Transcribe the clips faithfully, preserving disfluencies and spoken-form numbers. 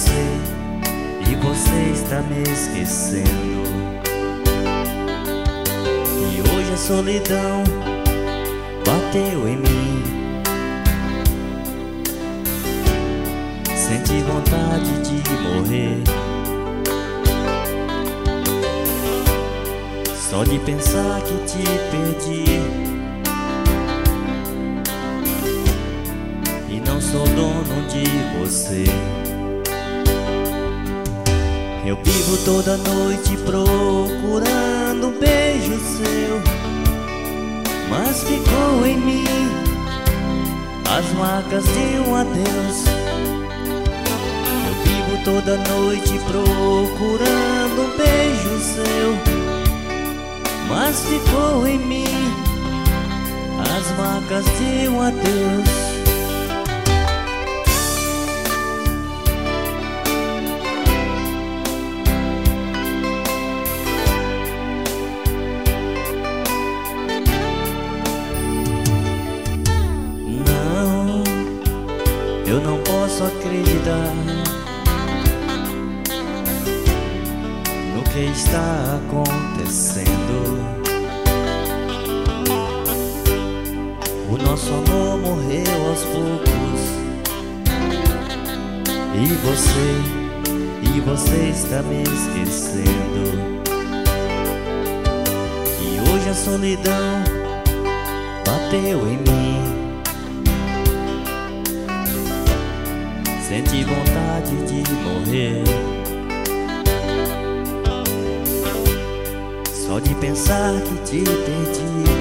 você, e você está me esquecendo. E hoje a solidão bateu em mim. Senti vontade de morrer, só de pensar que te perdi. E não sou dono de você. Eu vivo toda noite procurando um beijo seu, mas ficou em mim as marcas de um adeus. Eu vivo toda noite procurando um beijo seu, mas ficou em mim as marcas de um adeus. Não, eu não posso acreditar no que está acontecendo. O nosso amor morreu aos poucos, e você, e você está me esquecendo. E hoje a solidão bateu em mim. Senti vontade de morrer, só de pensar que te perdi.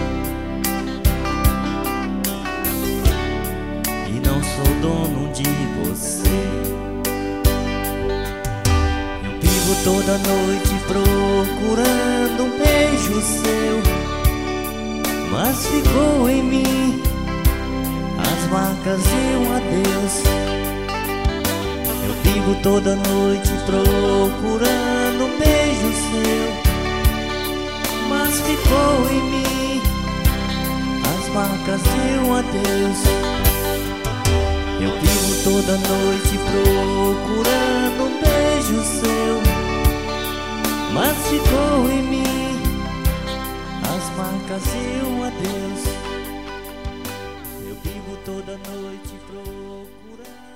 E não sou dono de você. Eu vivo toda noite procurando um beijo seu, mas ficou em mim as marcas de um adeus. Eu vivo toda noite procurando um beijo seu, mas ficou em mim as marcas de um adeus. Eu vivo toda noite procurando um beijo seu, mas ficou em mim as marcas de um adeus. Eu vivo toda noite procurando